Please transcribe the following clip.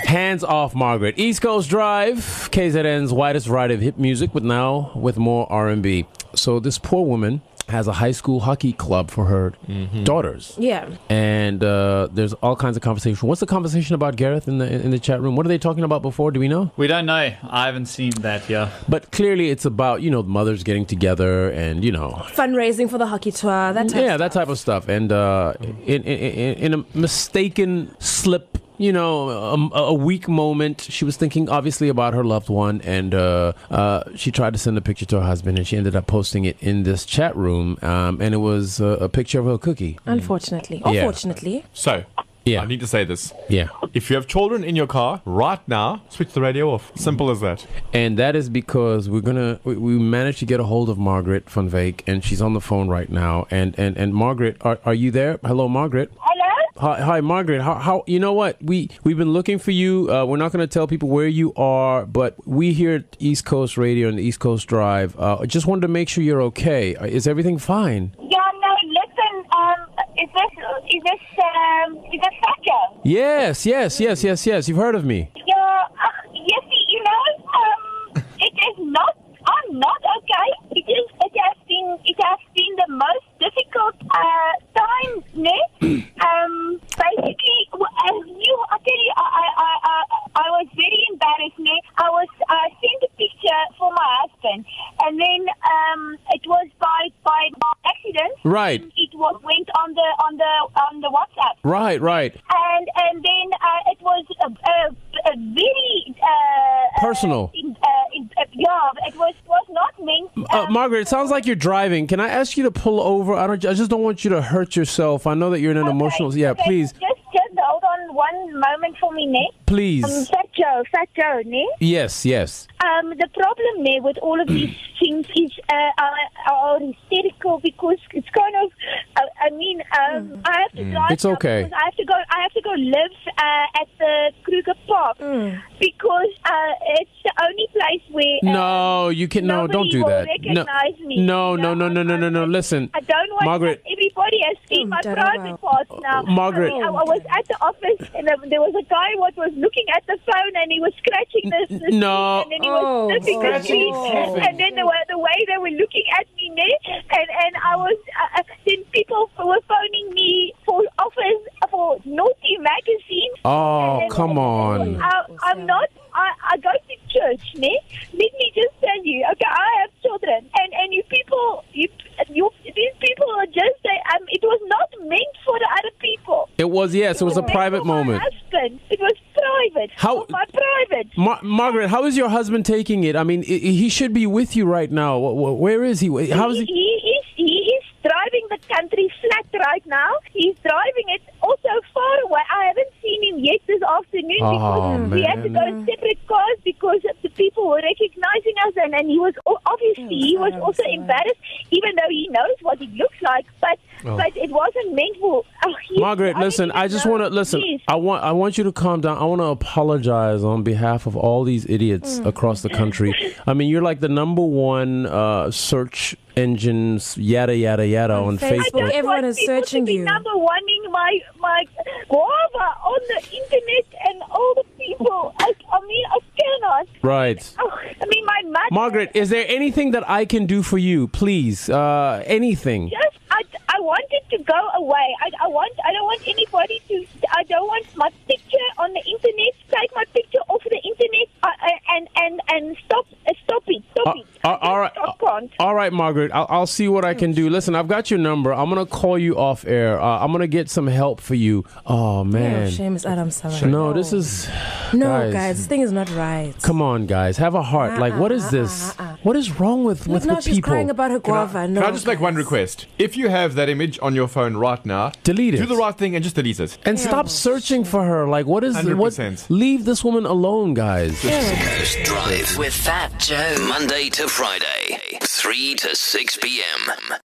Hands off, Margaret. East Coast Drive, KZN's widest variety of hip music, with more R&B. So this poor woman has a high school hockey club for her daughters. Yeah. And there's all kinds of conversation. What's the conversation about, Gareth, in the chat room? What are they talking about before? Do we know? We don't know. I haven't seen that yet. But clearly it's about, mothers getting together and, fundraising for the hockey tour, that type of stuff. And in a mistaken slip, a weak moment, she was thinking obviously about her loved one, and she tried to send a picture to her husband, and she ended up posting it in this chat room, and it was a picture of her cookie. Unfortunately. Or fortunately. So, yeah. I need to say this. Yeah. If you have children in your car right now, switch the radio off. Simple as that. And that is because we managed to get a hold of Margaret van Veek, and she's on the phone right now. And Margaret, are you there? Hello, Margaret. Hi, Margaret. How? You know what? We've been looking for you. We're not going to tell people where you are, but we here at East Coast Radio and East Coast Drive just wanted to make sure you're okay. Is everything fine? Yeah, no. Listen. Is this Sacha? Yes. You've heard of me. Yeah. Yes. It is not. I'm not okay. It has been the most difficult time, ne? Basically, I tell you, I was very embarrassed, ne? I sent a picture for my husband, and then it was by accident. Right. It went on the WhatsApp. Right. And then it was a very personal. It was not meant. Margaret, it sounds like you're driving. Can I ask you to pull over? I just don't want you to hurt yourself. I know that you're in an emotional. Yeah, okay. please. Just hold on one moment for me, ne? Please. Fat Joe, ne? Yes. The problem there with all of these things is are hysterical because it's kind of. I have to drive. It's okay. I have to go live at the Kruger Park because it's the only place where. No, you can. No, don't do that. Recognize me. No. Listen, I don't want Margaret. Everybody has seen my private parts now. Margaret. I was at the office and there was a guy what was looking at the phone and he was scratching the No. and then he was sniffing the seat. And then the way they were looking at me, and I was then people were phoning me for offers for Naughty magazine. Oh, come on. I'm not. I go to church, ne? Let me just tell you. Okay, I have children, and these people are just say it was not meant for the other people. It was, yes. It was a private moment. My husband. It was private. How? My private. Margaret, how is your husband taking it? I mean, he should be with you right now. Where is he? How is he? He is driving the country flat right now. He's driving it also far away. I haven't seen him yet this afternoon because we had to go in separate cars because the people were recognizing us, and he was obviously also embarrassed, even though he knows what it looks like. But it wasn't meant for. Margaret, listen. I just want to listen. Please. I want you to calm down. I want to apologize on behalf of all these idiots across the country. I mean, you're like the number one search engines, yada on Facebook. Everyone is searching you. Number one-ing my guava on the internet, and all the people. I cannot. Right. My mother. Margaret, is there anything that I can do for you, please? Anything? Just, I wanted to go away. I don't want anybody to. I don't want my picture on the internet. Take my picture off the internet and stop it. All right, Margaret. I'll see what I can do. Listen, I've got your number. I'm gonna call you off air. I'm gonna get some help for you. Oh man. Seamus Adam Sawyer. No, this is. Guys, this thing is not right. Come on, guys. Have a heart. Like, what is this? What is wrong with now she's people? crying about her guava. Can I just make one request? If you have that image on your phone right now, delete it. Do the right thing and just delete it. And stop searching for her. Like, what is 100%. Leave this woman alone, guys. Coast Drive with Fat Joe. Monday to Friday, 3 to 6 p.m.